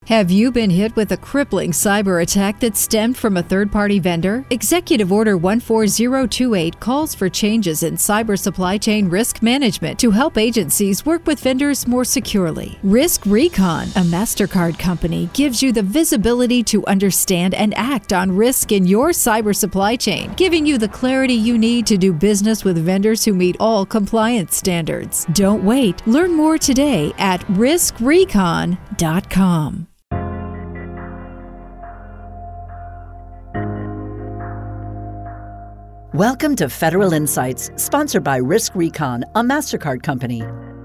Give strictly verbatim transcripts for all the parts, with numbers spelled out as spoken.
Have you been hit with a crippling cyber attack that stemmed from a third-party vendor? Executive Order one four zero two eight calls for changes in cyber supply chain risk management to help agencies work with vendors more securely. RiskRecon, a MasterCard company, gives you the visibility to understand and act on risk in your cyber supply chain, giving you the clarity you need to do business with vendors who meet all compliance standards. Don't wait. Learn more today at risk recon dot com. Welcome to Federal Insights, sponsored by RiskRecon, a MasterCard company.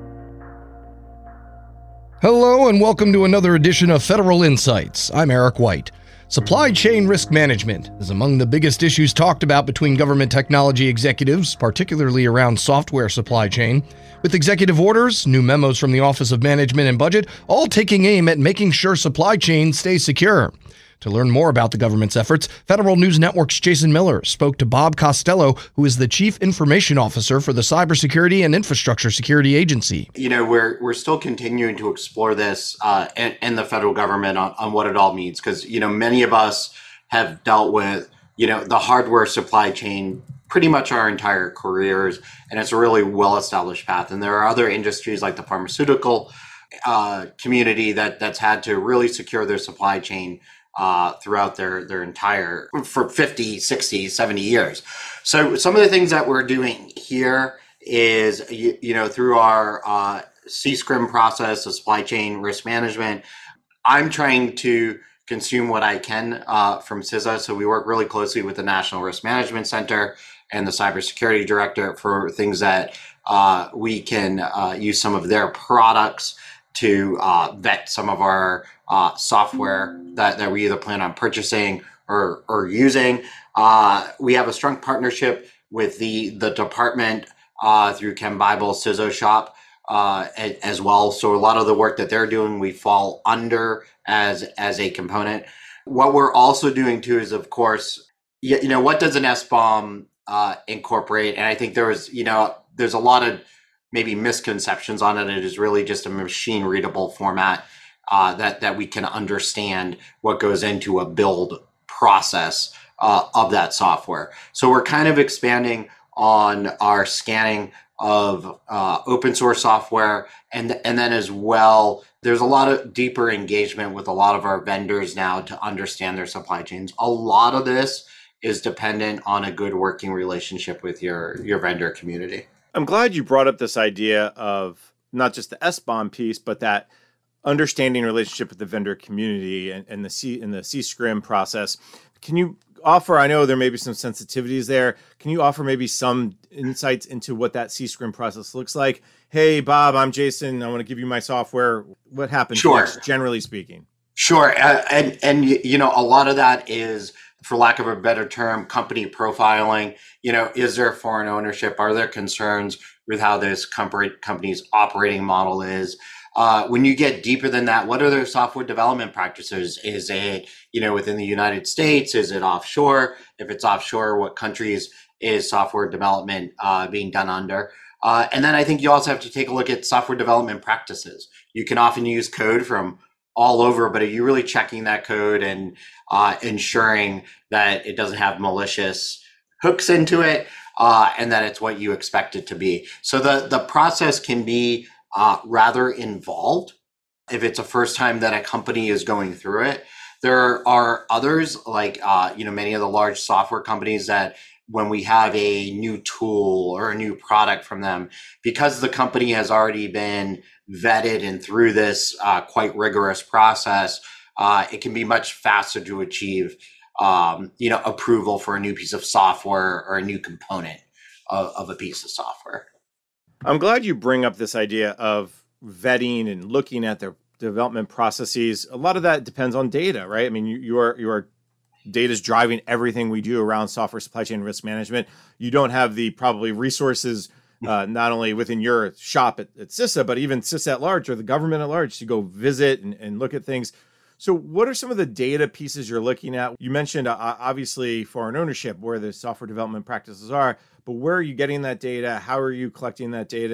Hello and welcome to another edition of Federal Insights. I'm Eric White. Supply chain risk management is among the biggest issues talked about between government technology executives, particularly around software supply chain, with executive orders, new memos from the Office of Management and Budget, all taking aim at making sure supply chain stays secure. To learn more about the government's efforts, Federal News Network's Jason Miller spoke to Bob Costello, who is the Chief Information Officer for the Cybersecurity and Infrastructure Security Agency. You know, we're we're still continuing to explore this uh, in, in the federal government on, on what it all means, because, you know, many of us have dealt with, you know, the hardware supply chain pretty much our entire careers, and it's a really well-established path. And there are other industries like the pharmaceutical uh, community that that's had to really secure their supply chain uh, throughout their, their entire, for fifty, sixty, seventy years. So some of the things that we're doing here is, you, you know, through our uh, C S C R M process of supply chain risk management, I'm trying to consume what I can uh, from C I S A. So we work really closely with the National Risk Management Center and the Cybersecurity Director for things that uh, we can uh, use some of their products to uh, vet some of our uh, software that, that we either plan on purchasing or, or using. Uh, we have a strong partnership with the, the department uh, through Ken Bible, C I S O Shop uh, as well. So a lot of the work that they're doing, we fall under as, as a component. What we're also doing too is, of course, you, you know, what does an S B O M uh, incorporate? And I think there was, you know, there's a lot of maybe misconceptions on it. It is really just a machine readable format uh, that, that we can understand what goes into a build process uh, of that software. So we're kind of expanding on our scanning of uh, open source software. And, and then as well, there's a lot of deeper engagement with a lot of our vendors now to understand their supply chains. A lot of this is dependent on a good working relationship with your, your vendor community. I'm glad you brought up this idea of not just the S B O M piece, but that understanding relationship with the vendor community and, and the C and the C S C R M process. Can you offer, I know there may be some sensitivities there. Can you offer maybe some insights into what that C S C R M process looks like? Hey, Bob, I'm Jason. I want to give you my software. What happens Sure. next, generally speaking? Sure. Uh, and, and, you know, a lot of that is, for lack of a better term, company profiling. You know, is there foreign ownership? Are there concerns with how this company, company's operating model is? Uh, when you get deeper than that, what are their software development practices? Is it, you know, within the United States? Is it offshore? If it's offshore, what countries is software development uh, being done under? Uh, and then I think you also have to take a look at software development practices. You can often use code from all over, but are you really checking that code and uh, ensuring that it doesn't have malicious hooks into it uh, and that it's what you expect it to be? So the, the process can be uh, rather involved if it's a first time that a company is going through it. There are others like, uh, you know, many of the large software companies that when we have a new tool or a new product from them, because the company has already been vetted and through this uh, quite rigorous process, uh, it can be much faster to achieve, um, you know, approval for a new piece of software or a new component of, of a piece of software. I'm glad you bring up this idea of vetting and looking at their development processes. A lot of that depends on data, right? I mean, you, you are you are data is driving everything we do around software supply chain risk management. You don't have the probably resources, uh, not only within your shop at, at C I S A, but even C I S A at large or the government at large to go visit and, and look at things. So what are some of the data pieces you're looking at? You mentioned uh, obviously foreign ownership, where the software development practices are, but where are you getting that data? How are you collecting that data?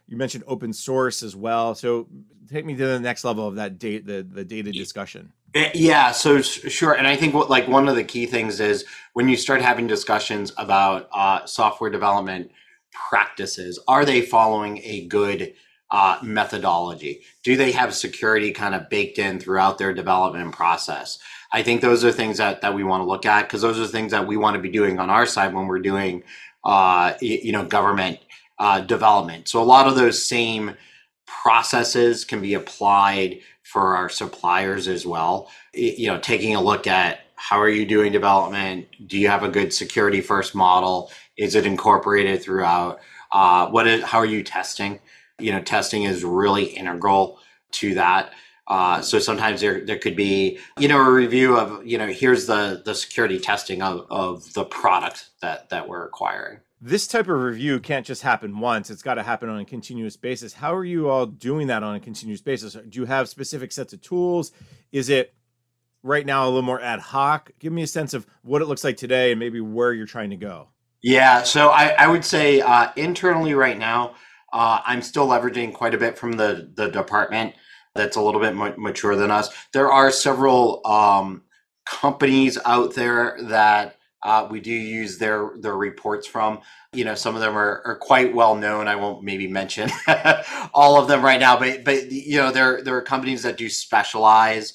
You mentioned open source as well. So take me to the next level of that data, the, the data discussion. Yeah, so sure. And I think what like one of the key things is when you start having discussions about uh, software development practices, are they following a good uh, methodology? Do they have security kind of baked in throughout their development process? I think those are things that, that we want to look at, because those are things that we want to be doing on our side when we're doing, uh, you know, government uh, development. So a lot of those same processes can be applied for our suppliers as well. You know, taking a look at how are you doing development? Do you have a good security first model? Is it incorporated throughout? Uh, what is, how are you testing? You know, testing is really integral to that. Uh, so sometimes there there could be, you know, a review of, you know, here's the the security testing of, of the product that that we're acquiring. This type of review can't just happen once. It's got to happen on a continuous basis. How are you all doing that on a continuous basis? Do you have specific sets of tools? Is it right now a little more ad hoc? Give me a sense of what it looks like today and maybe where you're trying to go. Yeah, so I, I would say uh, internally right now, uh, I'm still leveraging quite a bit from the, the department that's a little bit more mature than us. There are several um, companies out there that Uh, we do use their their reports from. You know, some of them are, are quite well known. I won't maybe mention all of them right now, but but you know, there there are companies that do specialize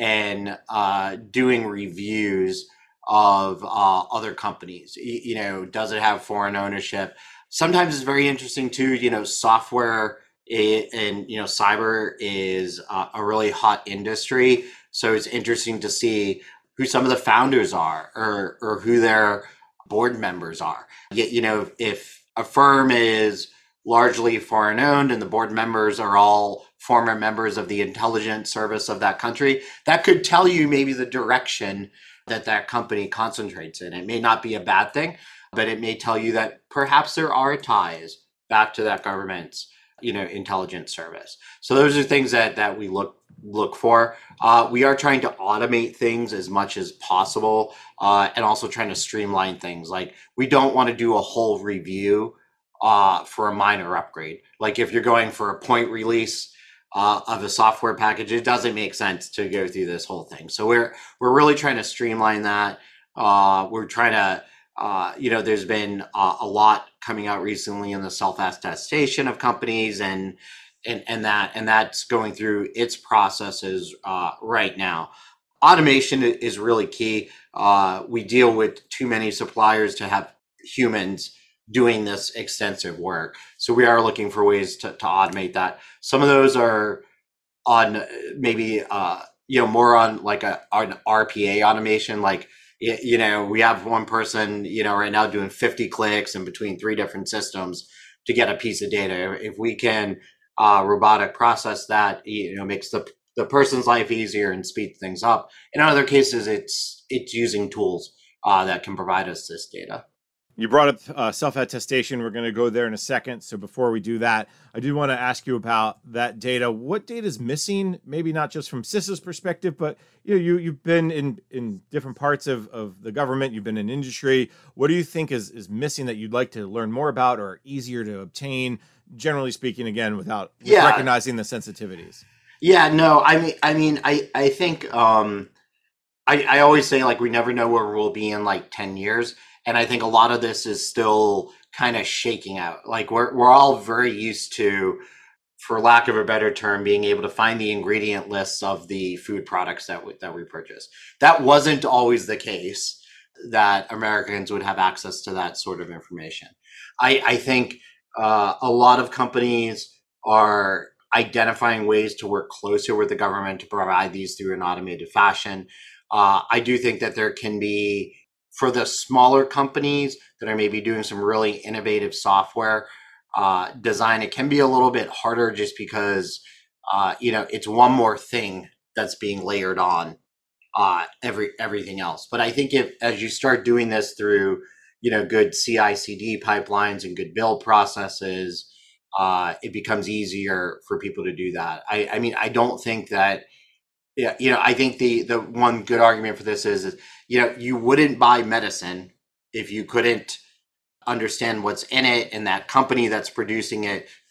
in uh, doing reviews of uh, other companies. You, you know, does it have foreign ownership? Sometimes it's very interesting too. You know, software i- and you know cyber is uh, a really hot industry, so it's interesting to see who some of the founders are, or or who their board members are. Yet, you know, if a firm is largely foreign owned and the board members are all former members of the intelligence service of that country, that could tell you maybe the direction that that company concentrates in. It may not be a bad thing, but it may tell you that perhaps there are ties back to that government's, you know, intelligence service. So those are things that that we look look for. Uh, we are trying to automate things as much as possible, uh, and also trying to streamline things. Like, we don't want to do a whole review uh, for a minor upgrade. Like, if you're going for a point release uh, of a software package, it doesn't make sense to go through this whole thing. So we're we're really trying to streamline that. Uh, we're trying to, uh, you know, there's been uh, a lot coming out recently in the self-attestation of companies, and and and that and that's going through its processes uh, right now. Automation i- is really key. Uh, we deal with too many suppliers to have humans doing this extensive work, so we are looking for ways to, to automate that. Some of those are on uh, maybe uh, you know, more on like a an R P A automation. Like, y- you know, we have one person, you know, right now doing fifty clicks in between three different systems to get a piece of data. If we can uh, robotic process that, you know, makes the the person's life easier and speed things up. In other cases, it's it's using tools uh, that can provide us this data. You brought up uh, self-attestation. We're going to go there in a second. So before we do that, I do want to ask you about that data. What data is missing? Maybe not just from CISA's perspective, but you know, you you've been in in different parts of, of the government. You've been in industry. What do you think is is missing that you'd like to learn more about, or easier to obtain? Generally speaking, again, without with Yeah. recognizing the sensitivities. Yeah, no, I mean, I mean, I I think um, I I always say, like, we never know where we'll be in like ten years, and I think a lot of this is still kind of shaking out. Like, we're we're all very used to, for lack of a better term, being able to find the ingredient lists of the food products that we, that we purchase. That wasn't always the case, that Americans would have access to that sort of information. I I think uh, a lot of companies are identifying ways to work closer with the government to provide these through an automated fashion. Uh, I do think that there can be, for the smaller companies that are maybe doing some really innovative software uh, design, it can be a little bit harder just because, uh, you know, it's one more thing that's being layered on uh, every everything else. But I think if, as you start doing this through, you know, good C I C D pipelines and good build processes, uh, it becomes easier for people to do that. I, I mean, I don't think that, yeah, you know, I think the the one good argument for this is, is, you know, you wouldn't buy medicine if you couldn't understand what's in it, and that company that's producing it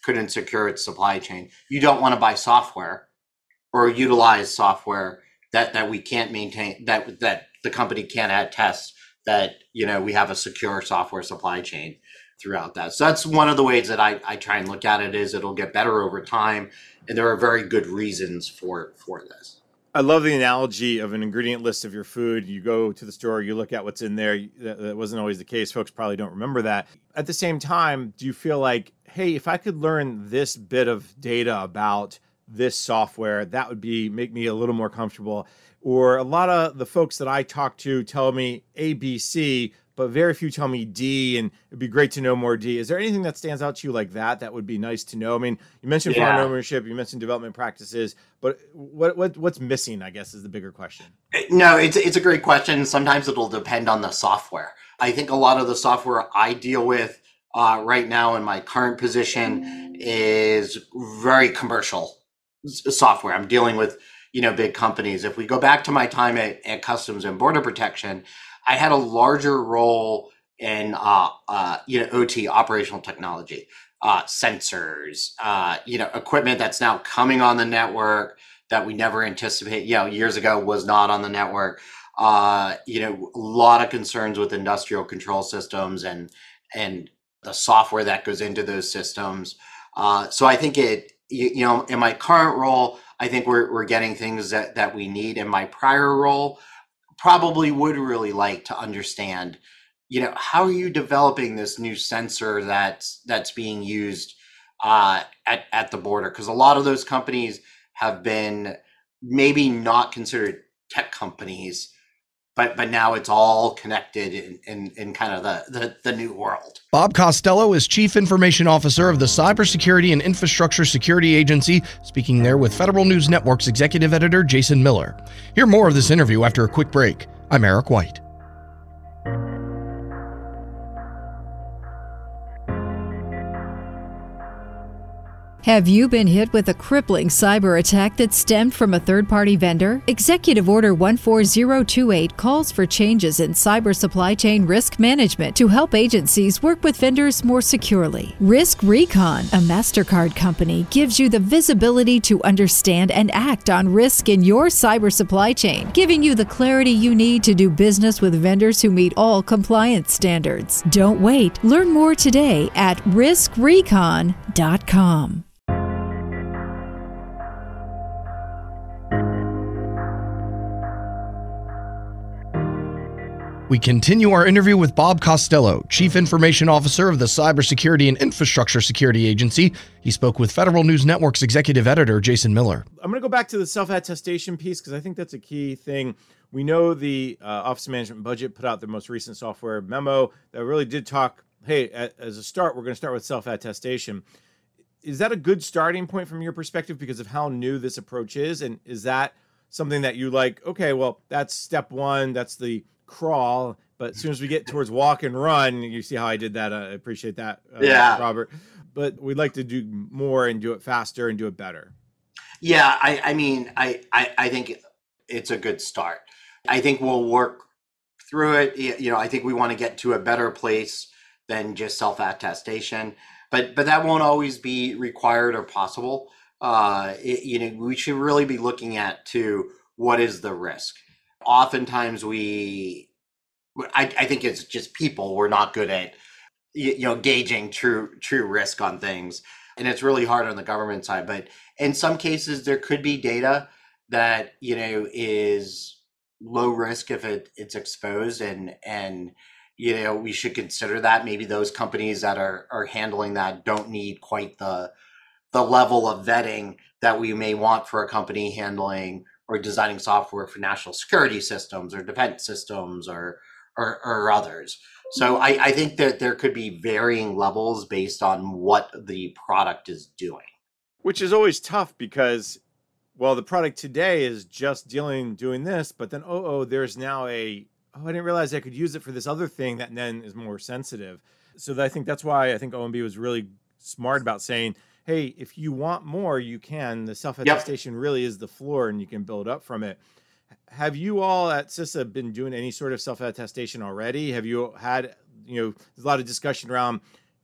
couldn't secure its supply chain. You don't want to buy software or utilize software that, that we can't maintain, that that the company can't add tests, that, you know, we have a secure software supply chain throughout that. So that's one of the ways that I, I try and look at it, is it'll get better over time. And there are very good reasons for, for this. I love the analogy of an ingredient list of your food. You go to the store, you look at what's in there. That, that wasn't always the case. Folks probably don't remember that. At the same time, do you feel like, hey, if I could learn this bit of data about this software, that would be make me a little more comfortable? Or a lot of the folks that I talk to tell me A, B, C, but very few tell me D, and it'd be great to know more D. Is there anything that stands out to you like that that would be nice to know? I mean, you mentioned Yeah. farm ownership, you mentioned development practices, but what what what's missing, I guess, is the bigger question. No, it's it's a great question. Sometimes it'll depend on the software. I think a lot of the software I deal with uh, right now in my current position is very commercial s- software. I'm dealing with, you know, big companies. If we go back to my time at, at Customs and Border Protection, I had a larger role in, uh, uh, you know, O T, operational technology, uh, sensors, uh, you know, equipment that's now coming on the network that we never anticipate, you know, years ago was not on the network. Uh, you know, a lot of concerns with industrial control systems and, and the software that goes into those systems. Uh, so I think it, you, you know, in my current role, I think we're, we're getting things that, that we need. In my prior role, probably would really like to understand, you know, how are you developing this new sensor that's that's being used uh, at at the border? Because a lot of those companies have been maybe not considered tech companies, but but now it's all connected in in, in kind of the, the the new world. Bob Costello is Chief Information Officer of the Cybersecurity and Infrastructure Security Agency, speaking there with Federal News Network's Executive Editor Jason Miller. Hear more of this interview after a quick break. I'm Eric White. Have you been hit with a crippling cyber attack that stemmed from a third-party vendor? Executive Order one four zero two eight calls for changes in cyber supply chain risk management to help agencies work with vendors more securely. Risk Recon, a MasterCard company, gives you the visibility to understand and act on risk in your cyber supply chain, giving you the clarity you need to do business with vendors who meet all compliance standards. Don't wait. Learn more today at risk recon dot com. We continue our interview with Bob Costello, Chief Information Officer of the Cybersecurity and Infrastructure Security Agency. He spoke with Federal News Network's Executive Editor Jason Miller. I'm going to go back to the self-attestation piece because I think that's a key thing. We know the uh, Office of Management and Budget put out their most recent software memo that really did talk, hey, as a start, we're going to start with self-attestation. Is that a good starting point from your perspective because of how new this approach is? And is that something that you like, okay, well, that's step one, that's the crawl, but as soon as we get towards walk and run, you see how I did that. I appreciate that, uh, Yeah. Robert. But we'd like to do more and do it faster and do it better. Yeah, I, I mean, I, I, I think it's a good start. I think we'll work through it. You know, I think we want to get to a better place than just self-attestation, but but that won't always be required or possible. Uh, it, you know, we should really be looking at to what is the risk. Oftentimes we, I, I think it's just people, we're not good at, you, you know, gauging true true risk on things. And it's really hard on the government side. But in some cases, there could be data that, you know, is low risk if it, it's exposed. And, and, you know, we should consider that. Maybe those companies that are, are handling that don't need quite the, the level of vetting that we may want for a company handling or designing software for national security systems or defense systems or or, or others. So I, I think that there could be varying levels based on what the product is doing. Which is always tough because, well, the product today is just dealing, doing this, but then, oh, oh, there's now a, oh, I didn't realize I could use it for this other thing that then is more sensitive. So I think that's why I think O M B was really smart about saying, hey, if you want more, you can. The self-attestation yep. really is the floor and you can build up from it. Have you all at CISA been doing any sort of self-attestation already? Have you had, you know, there's a lot of discussion around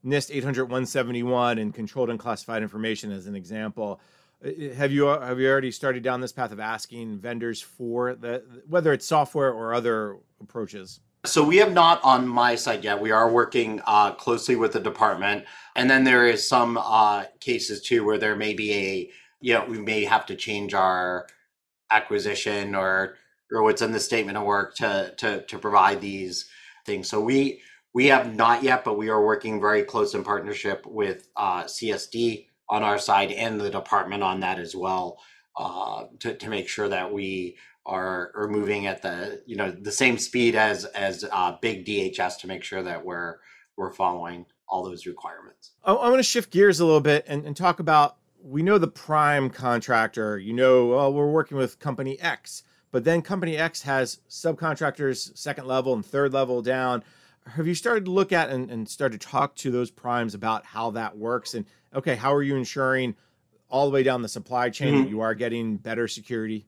NIST eight hundred one seventy-one and controlled unclassified information as an example. Have you have you already started down this path of asking vendors for the, whether it's software or other approaches? So we have not on my side yet. We are working uh, closely with the department, and then there is some uh, cases too where there may be a, you know, we may have to change our acquisition or or what's in the statement of work to to to provide these things. So we we have not yet, but we are working very close in partnership with uh, C S D on our side and the department on that as well, uh, to to make sure that we are are moving at the, you know, the same speed as as uh, big D H S to make sure that we're we're following all those requirements. I, I want to shift gears a little bit and, and talk about, we know the prime contractor, you know, oh, we're working with company X, but then company X has subcontractors, second level and third level down. Have you started to look at and, and started to talk to those primes about how that works? And okay, how are you ensuring all the way down the supply chain mm-hmm. that you are getting better security?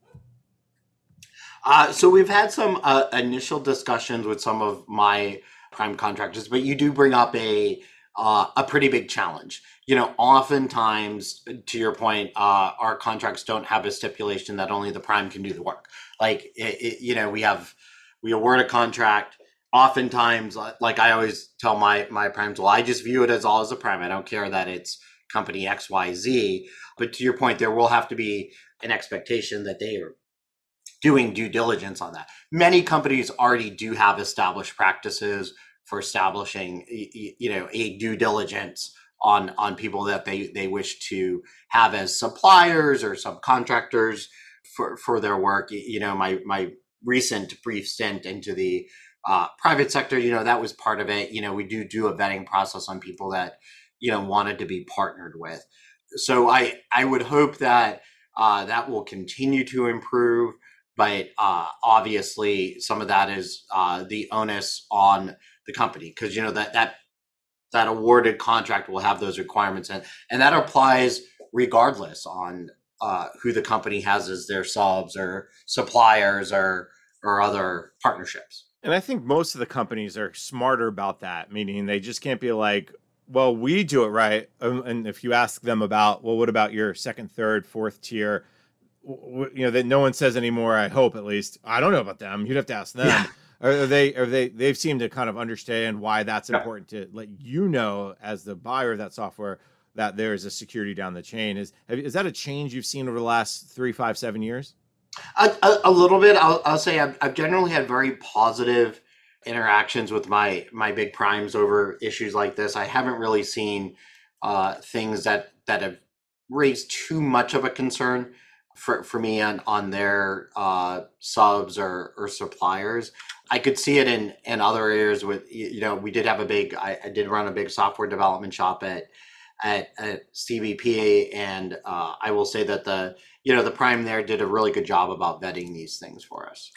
Uh, so we've had some uh, initial discussions with some of my prime contractors, but you do bring up a uh, a pretty big challenge. You know, oftentimes, to your point, uh, our contracts don't have a stipulation that only the prime can do the work. Like, it, it, you know, we have we award a contract. Oftentimes, like I always tell my my primes, well, I just view it as all as a prime. I don't care that it's company X, Y, Z. But to your point, there will have to be an expectation that they are doing due diligence on that. Many companies already do have established practices for establishing, you know, a due diligence on on people that they they wish to have as suppliers or subcontractors for for their work. You know, my my recent brief stint into the uh, private sector, you know, that was part of it. You know, we do do a vetting process on people that, you know, wanted to be partnered with. So I I would hope that uh, that will continue to improve. But uh, obviously, some of that is uh, the onus on the company, because, you know, that that that awarded contract will have those requirements, and and that applies regardless on uh, who the company has as their subs or suppliers or or other partnerships. And I think most of the companies are smarter about that, meaning they just can't be like, well, we do it right. And if you ask them about, well, what about your second, third, fourth tier? You know, that no one says anymore, I hope at least. I don't know about them. You'd have to ask them. Yeah. Are they, are they, they've seemed to kind of understand why that's yeah. important to let you know as the buyer of that software that there is a security down the chain. Is, is that a change you've seen over the last three, five, seven years? A, a, a little bit. I'll, I'll say I've, I've generally had very positive interactions with my, my big primes over issues like this. I haven't really seen uh, things that, that have raised too much of a concern for for me on on their uh subs or or suppliers. I could see it in in other areas with, you know, we did have a big I, I did run a big software development shop at at, at C B P, and uh I will say that the you know the prime there did a really good job about vetting these things for us.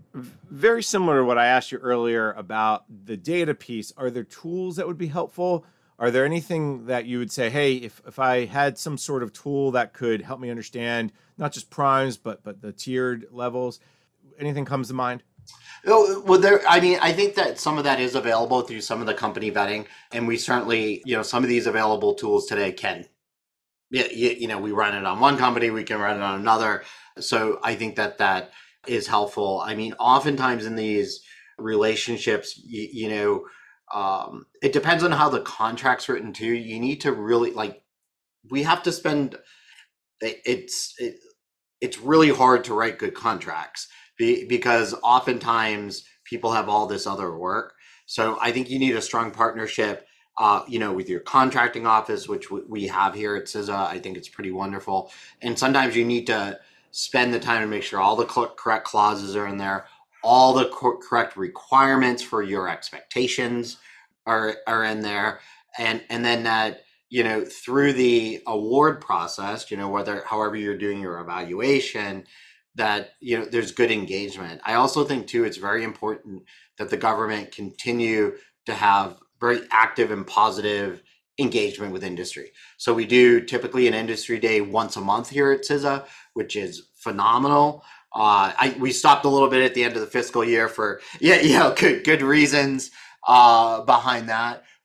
Very similar to what I asked you earlier about the data piece. Are there tools that would be helpful? Are there anything that you would say, hey, if, if I had some sort of tool that could help me understand not just primes, but but the tiered levels, anything comes to mind? Oh, well, there. I mean, I think that some of that is available through some of the company vetting, and we certainly, you know, some of these available tools today can, you, you know, we run it on one company, we can run it on another. So I think that that is helpful. I mean, oftentimes in these relationships, you, you know, um, it depends on how the contract's written too. You need to really, like, we have to spend, it, it's, it, it's really hard to write good contracts be, because oftentimes people have all this other work. So I think you need a strong partnership, uh, you know, with your contracting office, which w- we have here at C I S A. I think it's pretty wonderful. And sometimes you need to spend the time to make sure all the cl- correct clauses are in there, all the co- correct requirements for your expectations are are in there, and and then that, you know, through the award process, you know, whether however you're doing your evaluation, that, you know, there's good engagement. I also think too, it's very important that the government continue to have very active and positive engagement with industry. So we do typically an industry day once a month here at C I S A, which is phenomenal. Uh, I, we stopped a little bit at the end of the fiscal year for, yeah, you know, good, good reasons uh, behind that.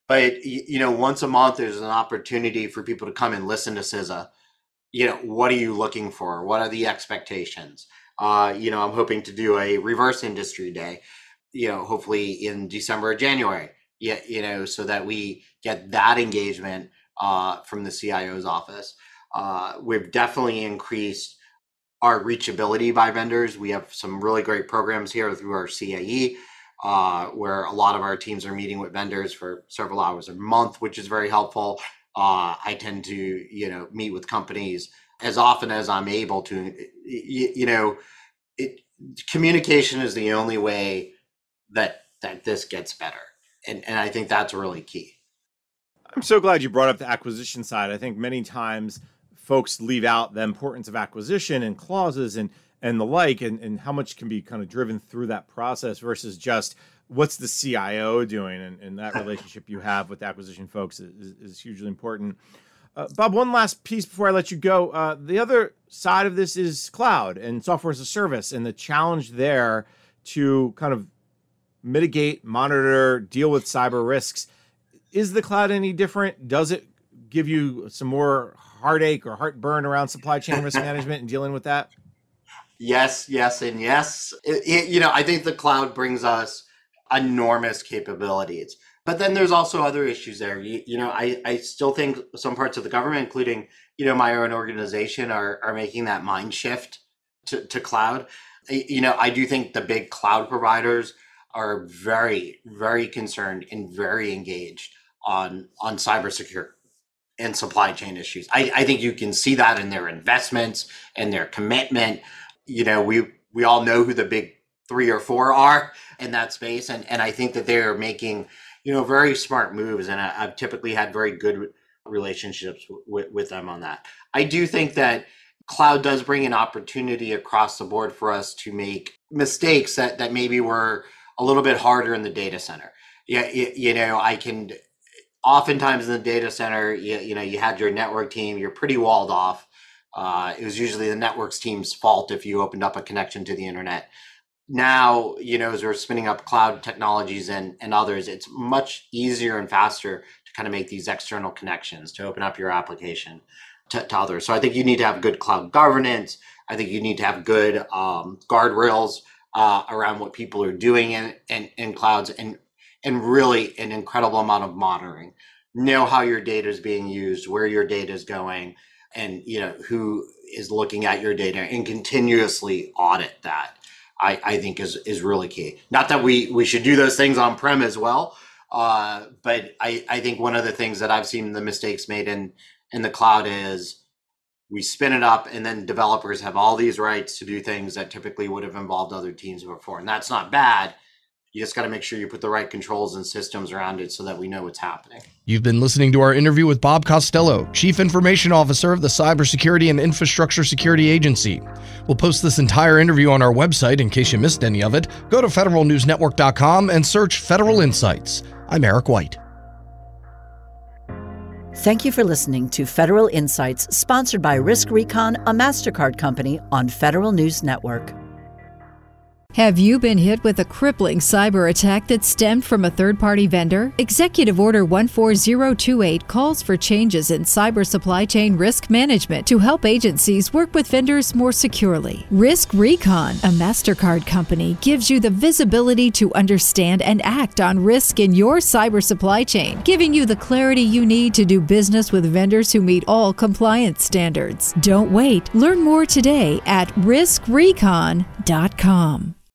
But, you know, once a month, there's an opportunity for people to come and listen to C I S A. You know, what are you looking for? What are the expectations? Uh, you know, I'm hoping to do a reverse industry day, you know, hopefully in December or January, yeah, you know, so that we get that engagement uh, from the C I O's office. Uh, we've definitely increased our reachability by vendors. We have some really great programs here through our C A E, uh, where a lot of our teams are meeting with vendors for several hours a month, which is very helpful. Uh, I tend to, you know, meet with companies as often as I'm able to. You, you know, it, communication is the only way that that this gets better, and and I think that's really key. I'm so glad you brought up the acquisition side. I think many times folks leave out the importance of acquisition and clauses and and the like, and, and how much can be kind of driven through that process versus just what's the C I O doing, and, and that relationship you have with acquisition folks is, is hugely important. Uh, Bob, one last piece before I let you go. Uh, the other side of this is cloud and software as a service, and the challenge there to kind of mitigate, monitor, deal with cyber risks. Is the cloud any different? Does it give you some more heartache or heartburn around supply chain risk management and dealing with that? Yes, yes, and yes. It, it, you know, I think the cloud brings us enormous capabilities. But then there's also other issues there. You, you know, I, I still think some parts of the government, including, you know, my own organization, are, are making that mind shift to, to cloud. You know, I do think the big cloud providers are very, very concerned and very engaged on, on cybersecurity and supply chain issues. I, I think you can see that in their investments and their commitment. You know, we we all know who the big three or four are in that space. And, and I think that they're making, you know, very smart moves. And I, I've typically had very good relationships with, with them on that. I do think that cloud does bring an opportunity across the board for us to make mistakes that, that maybe were a little bit harder in the data center. Yeah, you, you know, I can, oftentimes in the data center, you, you know, you had your network team, you're pretty walled off. Uh, it was usually the networks team's fault if you opened up a connection to the internet. Now, you know, as we're spinning up cloud technologies and, and others, it's much easier and faster to kind of make these external connections, to open up your application to, to others. So I think you need to have good cloud governance. I think you need to have good um, guardrails uh, around what people are doing in, in, in clouds, and, and really an incredible amount of monitoring. Know how your data is being used, where your data is going, and, you know, who is looking at your data, and continuously audit that. I, I think is is really key. Not that we, we should do those things on-prem as well, uh, but I, I think one of the things that I've seen the mistakes made in, in the cloud is we spin it up, and then developers have all these rights to do things that typically would have involved other teams before. And that's not bad. You just got to make sure you put the right controls and systems around it so that we know what's happening. You've been listening to our interview with Bob Costello, Chief Information Officer of the Cybersecurity and Infrastructure Security Agency. We'll post this entire interview on our website in case you missed any of it. Go to federal news network dot com and search Federal Insights. I'm Eric White. Thank you for listening to Federal Insights, sponsored by RiskRecon, a MasterCard company, on Federal News Network. Have you been hit with a crippling cyber attack that stemmed from a third-party vendor? Executive Order one four zero two eight calls for changes in cyber supply chain risk management to help agencies work with vendors more securely. RiskRecon, a MasterCard company, gives you the visibility to understand and act on risk in your cyber supply chain, giving you the clarity you need to do business with vendors who meet all compliance standards. Don't wait. Learn more today at risk recon dot com.